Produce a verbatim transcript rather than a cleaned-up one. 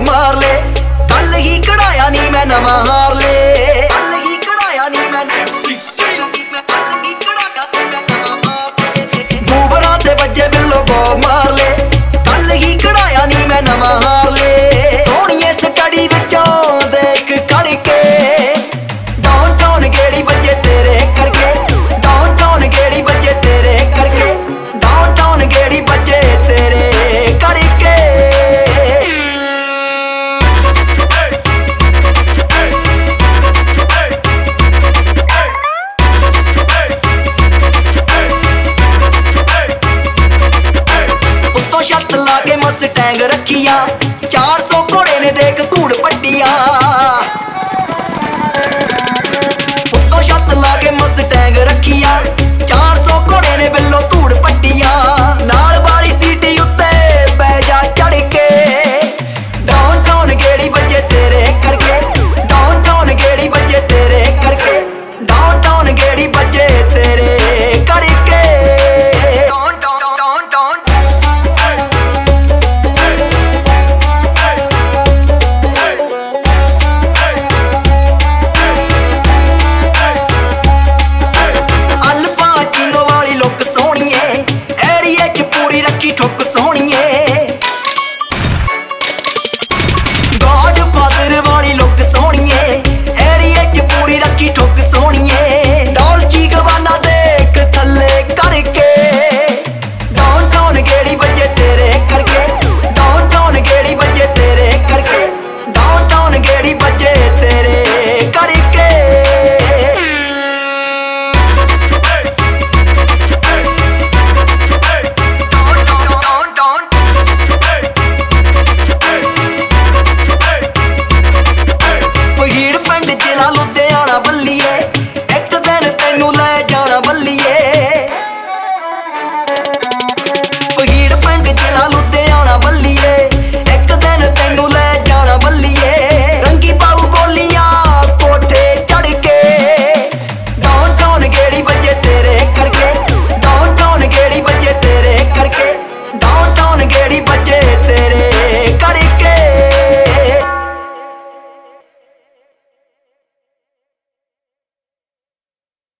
ਮਾਰ ਲੈ। ਕੱਲ ਹੀ ਕਢਾਇਆ ਨੀ ਮੈਂ ਨਵਾਂ ਹਾਰ ਲੈ। ਕੱਲ ਹੀ ਕਢਾਇਆ ਨੀ ਮੈਂ ਗੂਬਰਾਂ ਤੇ ਵੱਜੇ ਬਿੱਲੋ ਬੋ ਮਾਰ ਲੈ। ਕੱਲ ਹੀ ਕਢਾਇਆ ਨੀ ਮੈਂ ਨਵਾਂ ਹਾਰ ਲੈ। ਸੋਹਣੀਏ ਸਟੱਡੀ ਵਿੱਚੋਂ ਦੇਖ ਖੜ ਕੇ ਡਾਊਨ ਟਾਊਨ ਗੇੜੀ ਵੱਜੇ ਤੇਰੇ ਕਰਕੇ। ਡਾਊਨ ਟਾਊਨ ਗੇੜੀ ਵੱਜੇ ਤੇਰੇ ਕਰਕੇ। ਡਾਊਨ ਟਾਊਨ ਗੇੜੀ ਵੱਜੇ ਤੇਰੇ ਕਰਕੇ। ਉੱਤੋਂ ਛੱਤ ਲਾ ਕੇ ਮਸਟੈਂਗ ਰੱਖੀਆਂ। ਚਾਰ ਸੌ ਘੋੜੇ ਨੇ ਦੇਖ ਧੂੜ ਪੱਟੀਆਂ। ਉੱਤੋਂ ਛੱਤ ਲਾ ਕੇ ਮਸਟੈਂਗ ਰੱਖੀਆਂ। ਚਾਰ ਸੌ ਘੋੜੇ ਨੇ ਬਿੱਲੋ ਧੂੜ ਪੱਟੀਆਂ। ਨਾਲ ਵਾਲੀ ਸੀਟੀ ਉੱਤੇ ਬਹਿ ਜਾ ਚੜ ਕੇ। ਡਾਊਨ ਟਾਊਨ ਗੇੜੀ ਵੱਜੇ ਤੇਰੇ ਕਰਕੇ। ਡਾਊਨ ਟਾਊਨ ਗੇੜੀ ਵੱਜੇ ਤੇਰੇ ਕਰਕੇ। ਡਾਊਨ ਟਾਊਨ ਗੇੜੀ ਵੱਜੇ ਤੇਰੇ ਕਰਕੇ। Down down down down Al Pacino ਵਾਲੀ ਲੁੱਕ ਸੋਹਣੀਏ। ਏਰੀਏ 'ਚ ਪੂਰੀ ਰੱਖੀ ਠੁੱਕ ਸੋਹਣੀਏ। ਗॉड ਫਾਦਰ ਵਾਲੀ ਲੁੱਕ ਸੋਹਣੀਏ। ਏਰੀਏ 'ਚ ਪੂਰੀ ਰੱਖੀ ਠੁੱਕ ਸੋਹਣੀਏ।